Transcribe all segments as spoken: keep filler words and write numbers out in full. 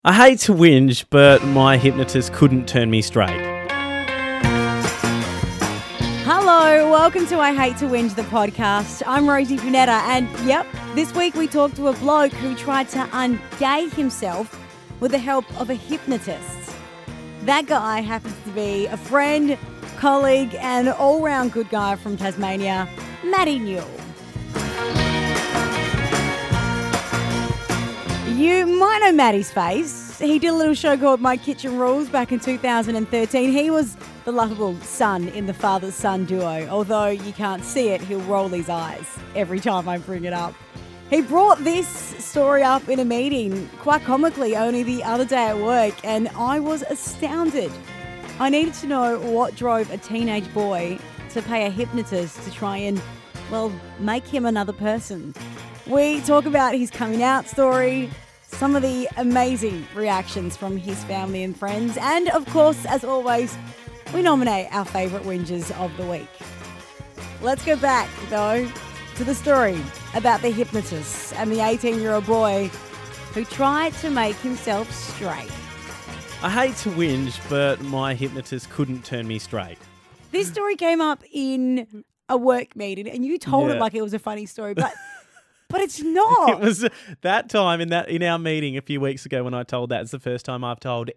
I hate to whinge, but my hypnotist couldn't turn me straight. Hello, welcome to I Hate to Whinge, the podcast. I'm Rosie Panetta, and yep, this week we talked to a bloke who tried to un-gay himself with the help of a hypnotist. That guy happens to be a friend, colleague, and all-round good guy from Tasmania, Matty Newell. You might know Matty's face. He did a little show called My Kitchen Rules back in two thousand thirteen. He was the lovable son in the father-son duo. Although you can't see it, he'll roll his eyes every time I bring it up. He brought this story up in a meeting, quite comically, only the other day at work, and I was astounded. I needed to know what drove a teenage boy to pay a hypnotist to try and, well, make him another person. We talk about his coming out story, some of the amazing reactions from his family and friends, and of course, as always, we nominate our favourite whingers of the week. Let's go back, though, to the story about the hypnotist and the eighteen-year-old boy who tried to make himself straight. I hate to whinge, but my hypnotist couldn't turn me straight. This story came up in a work meeting, and you told Yeah. it like it was a funny story, but but it's not. It was that time in that in our meeting a few weeks ago when I told that. It's the first time I've told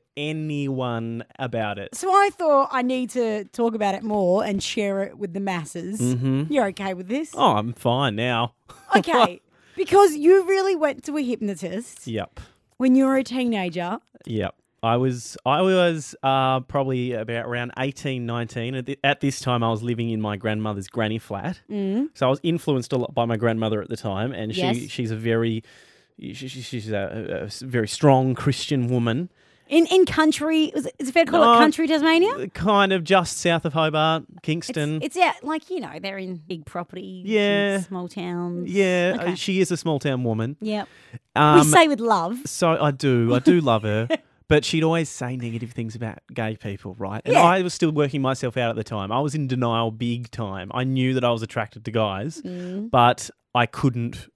anyone about it. So I thought I need to talk about it more and share it with the masses. Mm-hmm. You're okay with this? Oh, I'm fine now. Okay. Because you really went to a hypnotist Yep. when you were a teenager. Yep. I was I was uh, probably about around eighteen, nineteen. At, the, at this time, I was living in my grandmother's granny flat. Mm. So I was influenced a lot by my grandmother at the time. And Yes. she she's a very she, she- she's a, a very strong Christian woman. In in country, is it, is it fair to call No, it country Tasmania? Kind of just south of Hobart, Kingston. It's, it's out, like, you know, they're in big properties, Yeah. and small towns. yeah, Okay. uh, she is a small town woman. Yep. Um, we say with love. So I do. I do love her. But she'd always say negative things about gay people, right? And Yeah. I was still working myself out at the time. I was in denial big time. I knew that I was attracted to guys, Mm. but I couldn't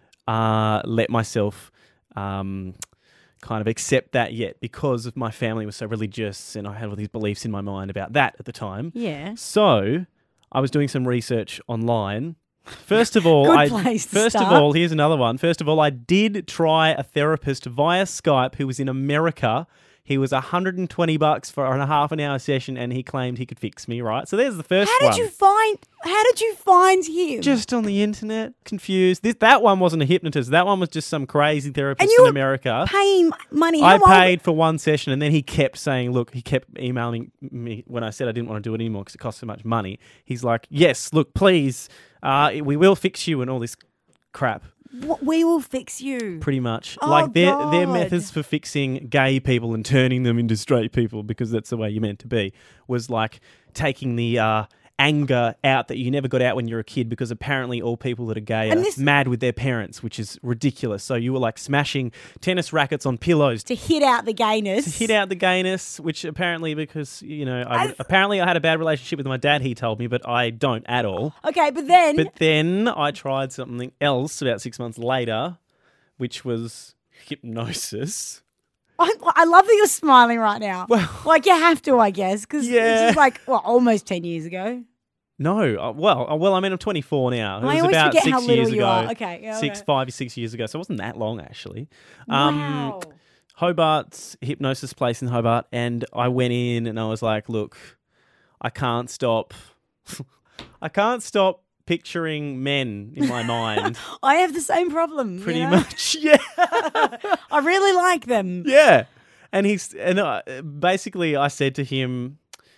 uh, let myself um, kind of accept that yet because of my family was so religious and I had all these beliefs in my mind about that at the time. Yeah. So I was doing some research online. First of all, Good I place to first of start. all, here's another one. First of all, I did try a therapist via Skype who was in America. He was one hundred twenty bucks for a half an hour session, and he claimed he could fix me. Right, so there's the first How one. did you find? How did you find him? Just on the internet, confused. This, that one wasn't a hypnotist. That one was just some crazy therapist And you in were America. paying money. How I old- paid for one session, and then he kept saying, look, he kept emailing me when I said I didn't want to do it anymore because it cost so much money. He's like, yes, look, please, uh, we will fix you and all this crap, W- We will fix you. pretty much. Oh, like their, their God. methods for fixing gay people and turning them into straight people, because that's the way you're meant to be, was like taking the uh, anger out that you never got out when you were a kid, because apparently all people that are gay And are this- mad with their parents, which is ridiculous. So you were like smashing tennis rackets on pillows To hit out the gayness. to hit out the gayness, which apparently because, you know, I, I- apparently I had a bad relationship with my dad, he told me, but I don't at all. Okay, but then But then I tried something else about six months later, which was hypnosis. I, I love that you're smiling right now. Well- like you have to, I guess, because Yeah. it's just like well, almost ten years ago. No, uh, well, uh, well, I mean, I'm twenty-four now. It I was always about forget six how little years you ago. are. Okay, yeah, six, okay. five, six years ago. So it wasn't that long, actually. Wow. Hobart's hypnosis place in Hobart, and I went in and I was like, look, I can't stop. I can't stop picturing men in my mind. I have the same problem. you Pretty know? much, yeah. I really like them. Yeah. And he's and uh, basically I said to him,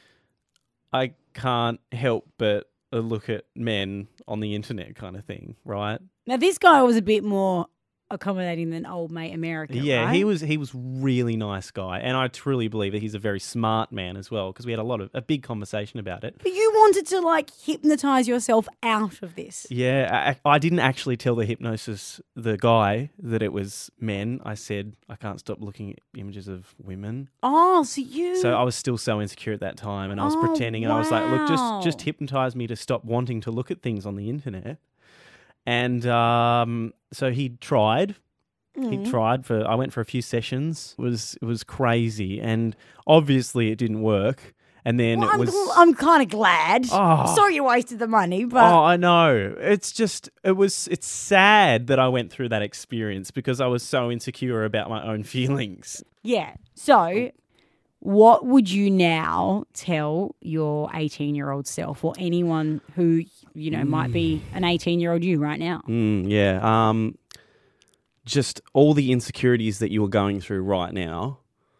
I can't help but uh, look at men on the internet kind of thing, right? Now this guy was a bit more accommodating than old mate America. Yeah, right? he was he was really nice guy, and I truly believe that he's a very smart man as well, because we had a lot of a big conversation about it. But you wanted to like hypnotize yourself out of this. Yeah, I, I didn't actually tell the hypnosis the guy that it was men. I said I can't stop looking at images of women. Oh, so you. So I was still so insecure at that time, and I was Oh, pretending, and I was like, "Look, wow. just just hypnotize me to stop wanting to look at things on the internet." And um, so he tried, He tried for. I went for a few sessions. It was it was crazy, and obviously it didn't work. And then Well, it I'm, was. I'm kind of glad. Oh. Sorry you wasted the money, but Oh, I know. It's just it was. It's sad that I went through that experience because I was so insecure about my own feelings. yeah. So, what would you now tell your eighteen-year-old self or anyone who, you know, might be an eighteen-year-old you right now? Mm, yeah. Um. Just all the insecurities that you are going through right now.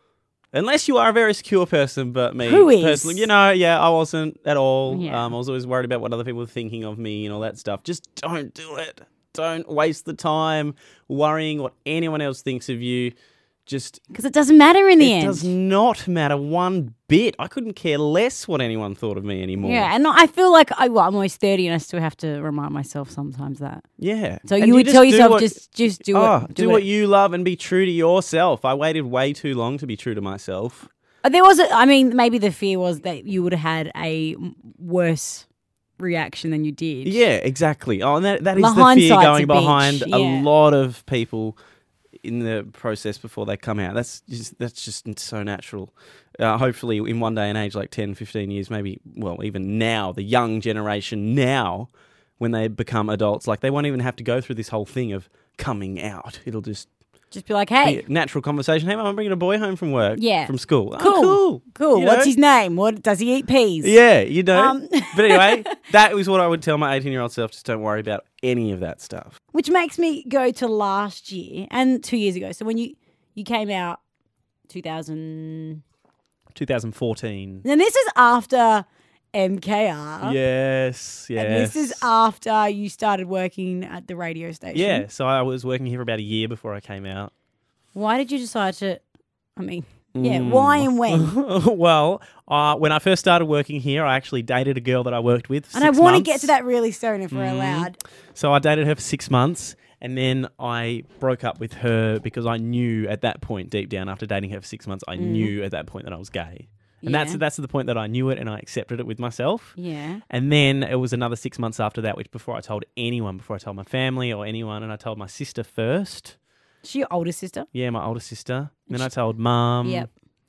Unless you are a very secure person, but me Who is? personally, you know, yeah, I wasn't at all. Yeah. Um, I was always worried about what other people were thinking of me and all that stuff. Just don't do it. Don't waste the time worrying what anyone else thinks of you. Just Because it doesn't matter in the it end. does not matter one bit. I couldn't care less what anyone thought of me anymore. Yeah, and I feel like I, well, I'm almost thirty and I still have to remind myself sometimes that. Yeah. So And you would just tell do yourself, what- just just do oh, it. do, it. what you love and be true to yourself. I waited way too long to be true to myself. Uh, There was, a, I mean, maybe the fear was that you would have had a m- worse reaction than you did. Yeah, exactly. Oh, and that, that is My the fear hindsight's going a bitch, behind yeah. a lot of people in the process before they come out. That's just, that's just so natural. Uh, hopefully in one day and age, like ten, fifteen years, maybe, well, even now, the young generation now, when they become adults, like they won't even have to go through this whole thing of coming out. It'll just Just be like, hey, be a natural conversation. Hey, Mum, I'm bringing a boy home from work, Yeah. from school. cool, Oh, cool. cool. You What's know? his name? What does he eat? Peas. Yeah, you know. Um, But anyway, that was what I would tell my eighteen-year-old self. Just don't worry about any of that stuff. Which makes me go to last year and two years ago. So when you you came out, two thousand, twenty fourteen. and this is after M K R. Yes, yes. And this is after you started working at the radio station. Yeah, so I was working here for about a year before I came out. Why did you decide to? I mean, yeah. Mm. Why and when? Well, uh, when I first started working here, I actually dated a girl that I worked with for And I six want to months. get to that really soon if we're Mhm. allowed. So I dated her for six months, and then I broke up with her because I knew at that point, deep down, after dating her for six months, I knew at that point that I was gay. And that's Yeah. that's the point that I knew it and I accepted it with myself. Yeah. And then it was another six months after that, which before I told anyone, before I told my family or anyone, and I told my sister first. She your older sister? Yeah, my older sister. Then I told Mum. Yep.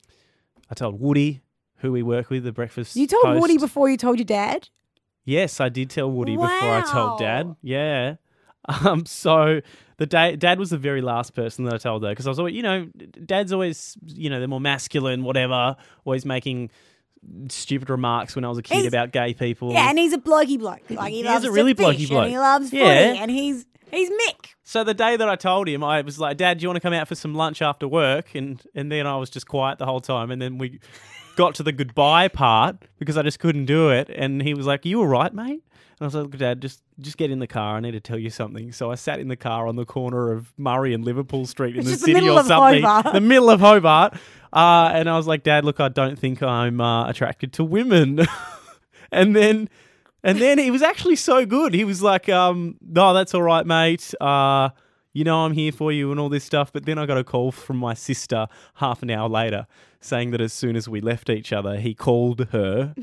I told Woody, who we work with, the breakfast You told host. Woody before you told your dad? Yes, I did tell Woody before I told Wow. Dad. Yeah. Um. So the da- Dad was the very last person that I told her because I was always, you know, Dad's always, you know, they're more masculine, whatever, always making stupid remarks when I was a kid He's- about gay people. Yeah, and he's a blokey bloke. Like he, He is loves a really to fish blokey bloke. and he loves Yeah. footy and he's he's Mick. So the day that I told him, I was like, Dad, do you want to come out for some lunch after work? And and then I was just quiet the whole time. And then we got to the goodbye part because I just couldn't do it. And he was like, you all right, mate? And I was like, Dad, just just get in the car. I need to tell you something. So I sat in the car on the corner of Murray and Liverpool Street in It's the just the city middle or of something. Hobart. The middle of Hobart. Uh, and I was like, Dad, look, I don't think I'm uh, attracted to women. and then... And then he was actually so good. He was like, um, no, that's all right, mate. Uh, you know I'm here for you and all this stuff. But then I got a call from my sister half an hour later saying that as soon as we left each other, he called her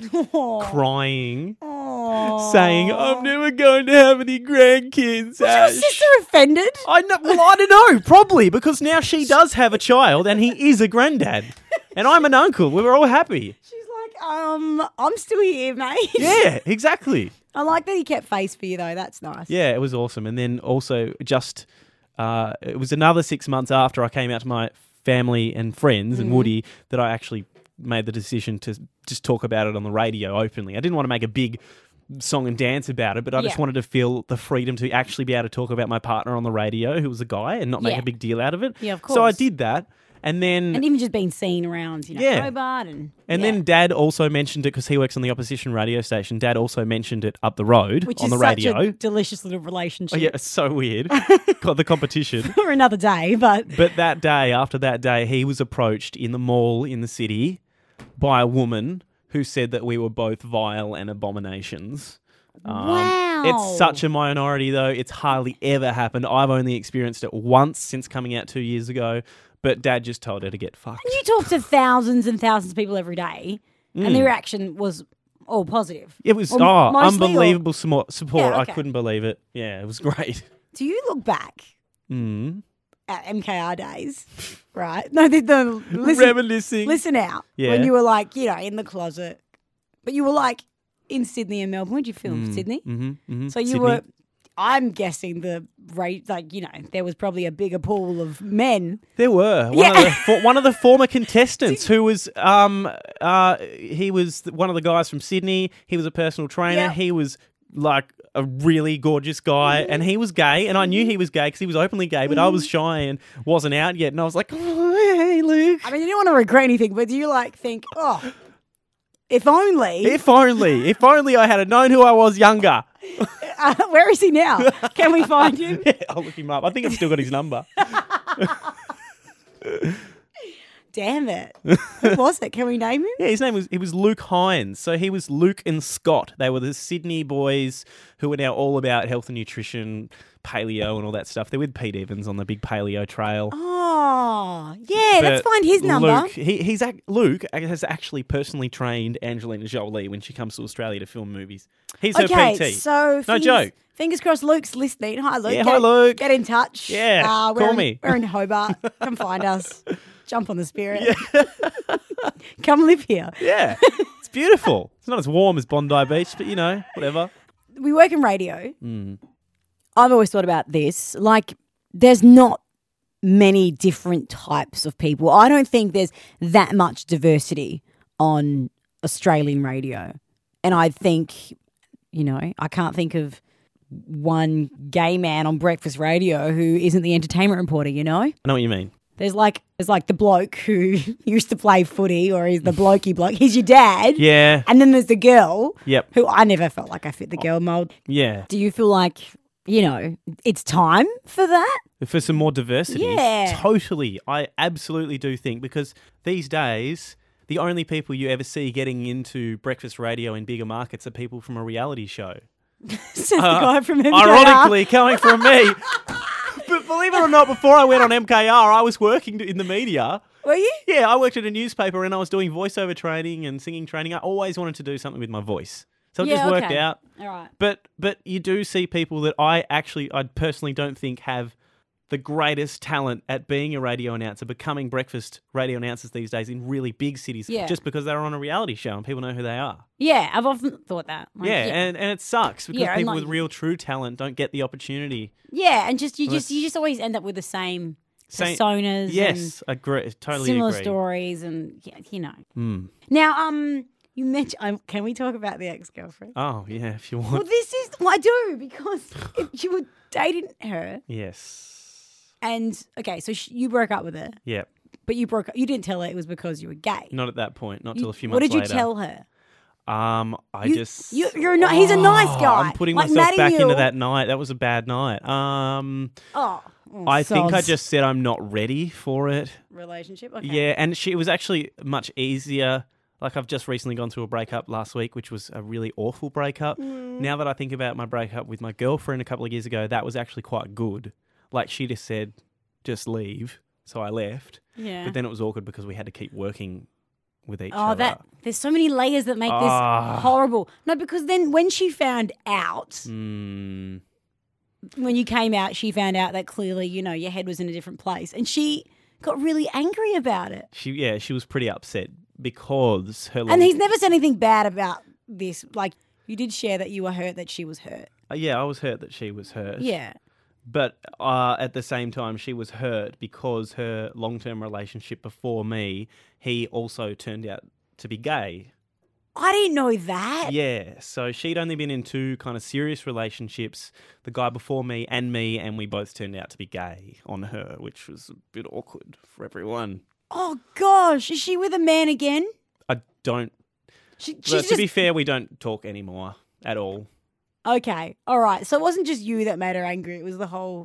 crying, Aw. saying, I'm never going to have any grandkids, Was your Ash. sister offended? I know, well, I don't know, probably, because now she does have a child and he is a granddad. And I'm an uncle. We were all happy. She's like, um, I'm still here, mate. Yeah, exactly. I like that he kept face for you though. That's nice. Yeah, it was awesome. And then also just, uh, it was another six months after I came out to my family and friends Mm-hmm. and Woody that I actually made the decision to just talk about it on the radio openly. I didn't want to make a big song and dance about it, but I just Yeah. wanted to feel the freedom to actually be able to talk about my partner on the radio, who was a guy, and not make Yeah. a big deal out of it. Yeah, of So I course. did that. And then... And even just being seen around, you know, Yeah. Hobart and And yeah. then Dad also mentioned it because he works on the opposition radio station. Dad also mentioned it up the road which on is the such radio. a delicious little relationship. Oh, yeah, it's so weird. Got the competition. For another day, but But that day, after that day, he was approached in the mall in the city by a woman who said that we were both vile and abominations. Um, Wow. It's such a minority, though. It's hardly ever happened. I've only experienced it once since coming out two years ago. But Dad just told her to get fucked. you talk to thousands and thousands of people every day, and the reaction was all positive. It was Or oh, mostly, or- unbelievable sumo- support. Yeah, I okay. couldn't believe it. Yeah, it was great. Do you look back Mm. at M K R days, right? No, the, the listen, Reminiscing. listen out. Yeah. When you were like, you know, in the closet, but you were like in Sydney and Melbourne. Where'd you film? Mm, Sydney. Mm-hmm, mm-hmm. So you Sydney. were. I'm guessing the rate, like, you know, there was probably a bigger pool of men. There were one, Yeah. of the, for, one of the former contestants who was um uh he was one of the guys from Sydney. He was a personal trainer. Yeah. He was like a really gorgeous guy, and he was gay, and I knew he was gay because he was openly gay, but I was shy and wasn't out yet, and I was like, oh, hey, Luke. I mean, you don't want to regret anything, but do you like think, oh, if only? If only, if only I had known who I was younger. Uh, where is he now? Can we find him? Yeah, I'll look him up. I think I've still got his number. Damn it. Who was it? Can we name him? Yeah, his name was he was Luke Hines. So he was Luke and Scott. They were the Sydney boys who are now all about health and nutrition, paleo and all that stuff. They're with Pete Evans on the big paleo trail. Oh, yeah, But let's find his number. Luke, he, he's ac- Luke has actually personally trained Angelina Jolie when she comes to Australia to film movies. He's her Okay, P T. so No fingers, joke. Fingers crossed Luke's listening. Hi, Luke. Yeah, get, hi, Luke. Get in touch. Yeah, uh, we're call in, me. We're in Hobart. Come find us. Jump on the Spirit. Come live here. Yeah, it's beautiful. It's not as warm as Bondi Beach, but you know, whatever. We work in radio. Mm. I've always thought about this. Like, there's not many different types of people. I don't think there's that much diversity on Australian radio. And I think, you know, I can't think of one gay man on breakfast radio who isn't the entertainment reporter, you know? I know what you mean. There's like there's like the bloke who used to play footy, or he's the blokey bloke. He's your dad. Yeah. And then there's the girl. Yep. Who I never felt like I fit the girl mold. Yeah. Do you feel like, you know, it's time for that? For some more diversity. Yeah. Totally. I absolutely do think, because these days, the only people you ever see getting into breakfast radio in bigger markets are people from a reality show. Says the guy from M K R. Ironically, coming from me. But believe it or not, before I went on M K R, I was working in the media. Were you? Yeah, I worked at a newspaper and I was doing voiceover training and singing training. I always wanted to do something with my voice. So it Yeah, just worked okay. out. All right. But but you do see people that I actually, I personally don't think have the greatest talent at being a radio announcer, becoming breakfast radio announcers these days in really big cities, Yeah. just because they're on a reality show and people know who they are. Yeah, I've often thought that. Like, yeah, And, and it sucks because Yeah, and people like- with real true talent don't get the opportunity. yeah, and just you Well, just you just always end up with the same, Same- personas. Yes, agree. and Totally similar agree. stories, and yeah, you know. Mm. Now, um, you mentioned. Um, can we talk about the ex-girlfriend? Oh, yeah, if you want. Well, this is. Well, I do, because if you were dating her, Yes. and okay, so sh- you broke up with her, Yeah. but you broke. You didn't tell her it was because you were gay. Not at that point. Not You- till a few what months did you later. tell her? Um, I You- just. you- you're not- he's a nice Oh, guy. I'm putting Like myself Matty back into Mule. that night. That was a bad night. Um, Oh, oh I think I soz. just said I'm not ready for it. relationship. Okay. Yeah, and she it was actually much easier. Like, I've just recently gone through a breakup last week, which was a really awful breakup. Mm. Now that I think about my breakup with my girlfriend a couple of years ago, that was actually quite good. Like, she just said, just leave. So I left. Yeah. But then it was awkward because we had to keep working with each Oh, other. that there's so many layers that make Ah. this horrible. No, because then when she found out, Mm, when you came out, she found out that clearly, you know, your head was in a different place, and she got really angry about it. she yeah, she was pretty upset because her. And long- he's never said anything bad about this. Like, you did share that you were hurt that she was hurt. Uh, yeah, I was hurt that she was hurt. Yeah. But uh, at the same time, she was hurt because her long-term relationship before me, he also turned out to be gay. I didn't know that. Yeah, so she'd only been in two kind of serious relationships, the guy before me and me, and we both turned out to be gay on her, which was a bit awkward for everyone. Oh, gosh. Is she with a man again? I don't... She, Well, she's to just... be fair, we don't talk anymore at all. Okay. All right. So it wasn't just you that made her angry. It was the whole...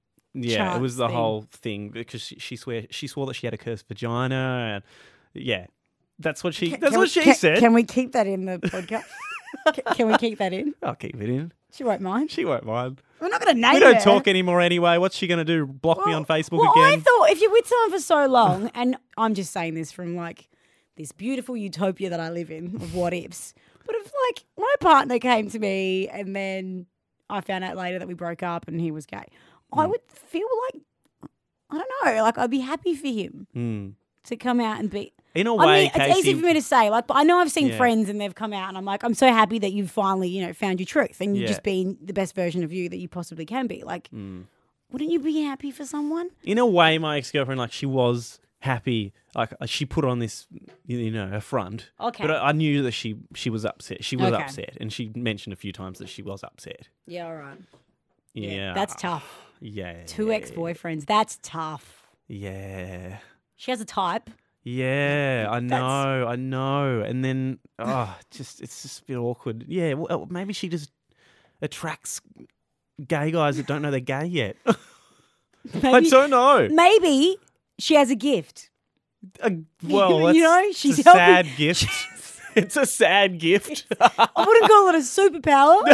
Yeah, it was chance the thing. whole thing because she, she swear she swore that she had a cursed vagina, and yeah, that's what she Can- that's can what we- she can, said. Can we keep that in the podcast? can, can we keep that in? I'll keep it in. She won't mind. She won't mind. We're not going to name We don't her. talk anymore anyway. What's she going to do? Block me Well- on Facebook well, again? I thought if you're with someone for so long, and I'm just saying this from like this beautiful utopia that I live in of what ifs, but if like my partner came to me and then I found out later that we broke up and he was gay, I Mm. would feel like I don't know. Like, I'd be happy for him Mm. to come out and be. In a I way, mean, it's Casey, easy for me to say. Like, but I know I've seen Yeah. friends and they've come out, and I'm like, I'm so happy that you've finally, you know, found your truth and you've Yeah. just been the best version of you that you possibly can be. Like, Mm. wouldn't you be happy for someone? in a way, my ex-girlfriend, like, she was happy. Like, uh, she put on this, you know, a front. Okay. But I, I knew that she she was upset. She was Okay. upset. And she mentioned a few times that she was upset. Yeah, all right. Yeah. That's tough. Yeah. Two ex-boyfriends. That's tough. Yeah. She has a type. Yeah, I That's- know, I know. And then, oh, just it's just a bit awkward. Yeah, well, maybe she just attracts gay guys that don't know they're gay yet. I Maybe, don't know. maybe she has a gift. Uh, well, You that's- know, it's she's a helping- sad gift. It's a sad gift. I wouldn't call it a superpower.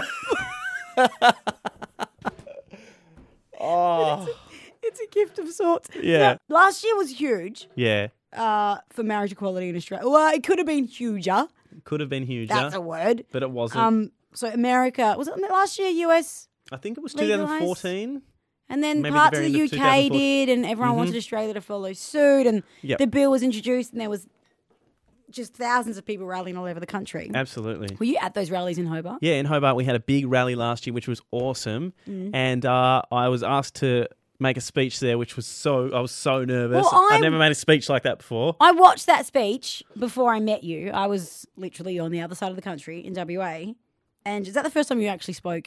Oh, It's a gift of sorts. Yeah. Now, last year was huge yeah. uh, for marriage equality in Australia. Well, it could have been huger. Could have been huger, That's a word. but it wasn't. Um, so America, was it last year, U S? I think it was legalised? twenty fourteen. And then Maybe the parts of very the end U of K twenty fourteen. did, and everyone wanted Australia to follow suit. And Yep. the bill was introduced, and there was just thousands of people rallying all over the country. Absolutely. Were you at those rallies in Hobart? Yeah, in Hobart we had a big rally last year, which was awesome, Mm. and uh, I was asked to make a speech there, which was so I was so nervous. Well, I- I've never made a speech like that before. I watched that speech before I met you. I was literally on the other side of the country in W A. And is that the first time you actually spoke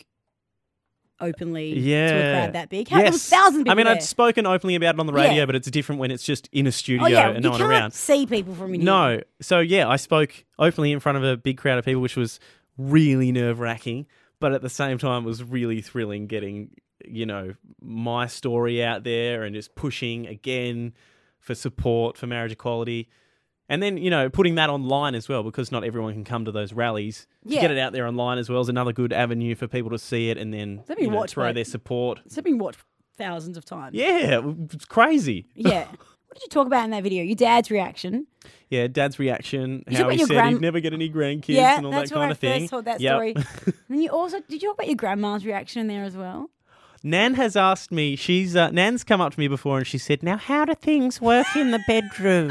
openly to a Yeah. crowd that big? How, There was thousands of people I mean, there. I'd spoken openly about it on the radio, Yeah. but it's different when it's just in a studio oh, yeah, and you no one can't around. see people from in here. No. So, yeah, I spoke openly in front of a big crowd of people, which was really nerve-wracking, but at the same time it was really thrilling getting, you know, my story out there and just pushing again for support for marriage equality. And then, you know, putting that online as well, because not everyone can come to those rallies. To Yeah. get it out there online as well is another good avenue for people to see it and then Let me you know, watch throw my- their support. It's been watched thousands of times. Yeah, it's crazy. Yeah. What did you talk about in that video? Your dad's reaction. Yeah, Dad's reaction, You talk how about he your said gran- he'd never get any grandkids yeah, and all that's that where kind I of thing. first heard that Yep. story. And then you also, did you talk about your grandma's reaction in there as well? Nan has asked me, she's uh, Nan's come up to me before and she said, now how do things work in the bedroom?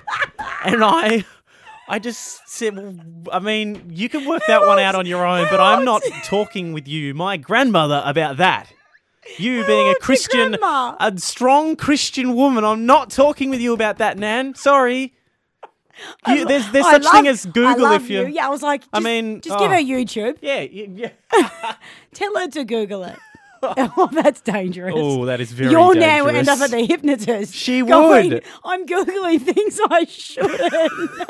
And I I just said, well, I mean, you can work that one out on your own, but I'm not talking with you, my grandmother, about that. You being a old's your Christian, grandma? a strong Christian woman, I'm not talking with you about that, Nan. Sorry. You, there's there's I such love- thing as I Google love if you. Yeah, I was like, just, I mean, just give her oh. YouTube. Yeah, yeah. yeah. Tell her to Google it. Oh, that's dangerous. Oh, that is very Your dangerous. nan will end up at the hypnotist. She going, would. I'm Googling things I shouldn't.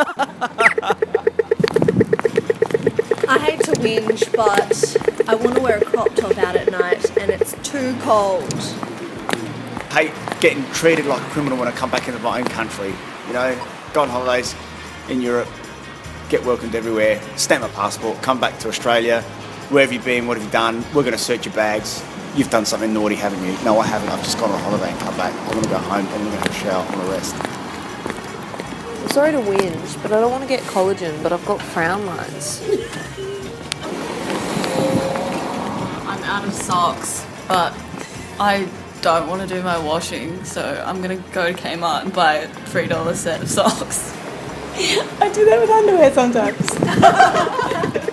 I hate to whinge, but I want to wear a crop top out at night and it's too cold. Hate getting treated like a criminal when I come back into my own country. You know, go on holidays in Europe, get welcomed everywhere, stamp my passport, come back to Australia. Where have you been? What have you done? We're going to search your bags. You've done something naughty, haven't you? No, I haven't. I've just gone on a holiday and come back. I want to go home. I want to have a shower. I want to rest. I'm sorry to whinge, but I don't want to get collagen, but I've got frown lines. I'm out of socks, but I don't want to do my washing, so I'm going to go to Kmart and buy a three dollar set of socks. I do that with underwear sometimes.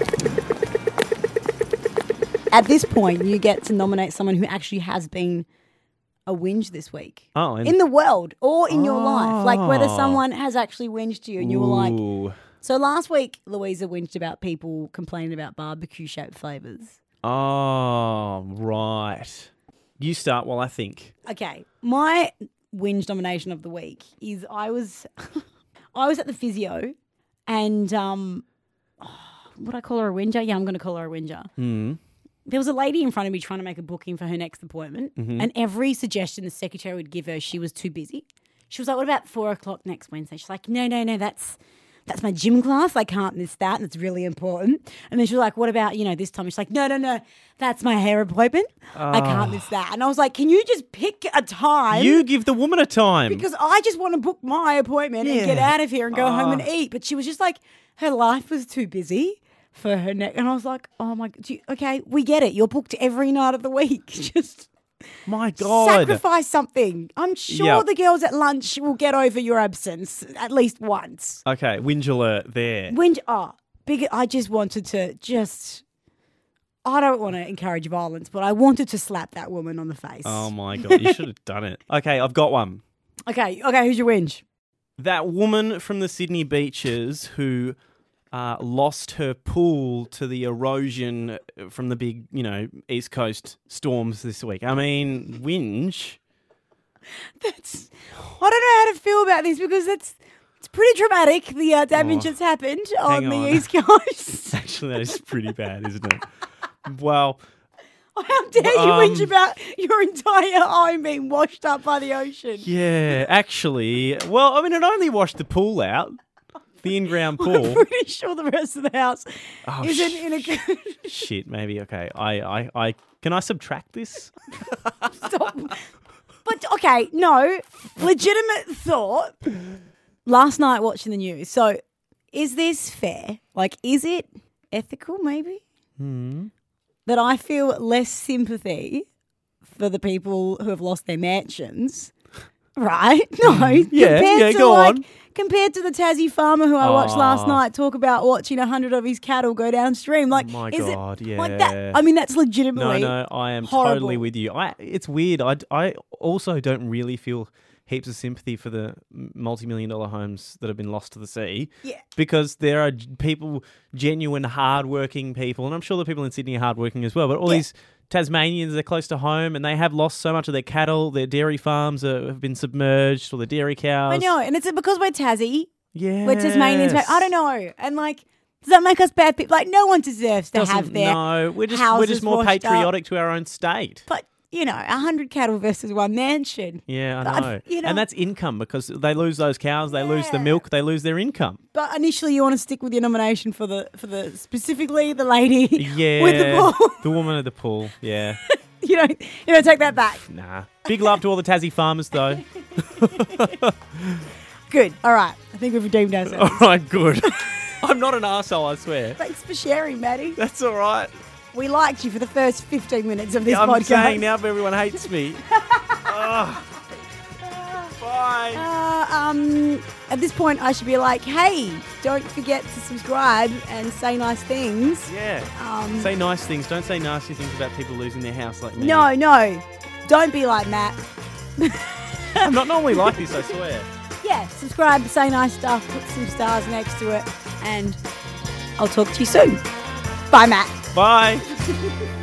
At this point, you get to nominate someone who actually has been a whinge this week. Oh, and In the world or in your life. Like whether Oh. someone has actually whinged to you and you were like... Ooh. So last week, Louisa whinged about people complaining about barbecue-shaped flavours. Oh, right. You start while I think. Okay, my whinge nomination of the week is I was I was at the physio and um, would I call her a whinger? Yeah, I'm going to call her a whinger. Mm. There was a lady in front of me trying to make a booking for her next appointment, Mm-hmm. and every suggestion the secretary would give her, she was too busy. She was like, "What about four o'clock next Wednesday?" She's like, "No, no, no, that's that's my gym class. I can't miss that, and it's really important." And then she was like, "What about, you know, this time?" She's like, "No, no, no, that's my hair appointment. I can't miss that." And I was like, "Can you just pick a time?" You give the woman a time. Because I just want to book my appointment and get Yeah. out of here and go home and Ah. eat. But she was just like, her life was too busy for her neck. And I was like, oh my, do you, okay, we get it. You're booked every night of the week. Just My God. Sacrifice something. I'm sure Yep. the girls at lunch will get over your absence at least once. Okay, whinge alert there. When oh, big. I just wanted to just. I don't want to encourage violence, but I wanted to slap that woman on the face. Oh my God, you should have done it. Okay, I've got one. Okay, okay. Who's your whinge? That woman from the Sydney beaches who uh, lost her pool to the erosion from the big, you know, East Coast storms this week. I mean, whinge. That's. I don't know how to feel about this because that's. It's pretty dramatic. The uh, damage Oh, that's happened on hang the on. East Coast. Actually, that is pretty bad, isn't it? Well, How dare you Um, whinge about your entire home being washed up by the ocean? yeah, actually, well, I mean, it only washed the pool out, the in-ground I'm pool. pretty sure the rest of the house Oh, isn't sh- in a good Shit, maybe. Okay, I, I, I, can I subtract this? stop. But okay, no, legitimate thought. Last night watching the news. So, is this fair? Like, is it ethical? Maybe Hmm. that I feel less sympathy for the people who have lost their mansions. Right? No. Yeah, compared yeah, to go like, on. Compared to the Tassie farmer who I watched last Aw. night talk about watching a hundred of his cattle go downstream. Like, My is God, it like yeah. that? I mean, that's No, legitimately. no, I am horrible. totally with you. I, it's weird. I, I also don't really feel heaps of sympathy for the multi-million dollar homes that have been lost to the sea. Yeah. Because there are g- people, genuine, hard-working people, and I'm sure the people in Sydney are hard-working as well, but all Yeah. these Tasmanians, they're close to home, and they have lost so much of their cattle. Their dairy farms are, have been submerged, or the dairy cows. I know, and it's because we're Tassie, Yeah. we're Tasmanians. I don't know, and like, does that make us bad people? Like, no one deserves to have their. No, we're just we're houses just more washed up. patriotic to our own state. But you know, a hundred cattle versus one mansion. Yeah, I But, know. you know- And that's income because they lose those cows, they lose the Yeah. milk, they lose their income. But initially, you want to stick with your nomination for the for the specifically the lady Yeah. with the pool. The woman at the pool. Yeah. you don't you don't take that back. Nah. Big love to all the Tassie farmers though. Good. All right. I think we've redeemed ourselves. All right, good. I'm not an arsehole, I swear. Thanks for sharing, Maddie. That's all right. We liked you for the first fifteen minutes of this I'm podcast. saying now everyone hates me. Ugh. Bye. Uh, um, at this point, I should be like, hey, don't forget to subscribe and say nice things. Yeah. Um, Say nice things. Don't say nasty things about people losing their house like me. no, no. Don't be like Matt. I'm not normally like this, I swear. Yeah, subscribe, say nice stuff, put some stars next to it, and I'll talk to you soon. Bye, Matt. Bye.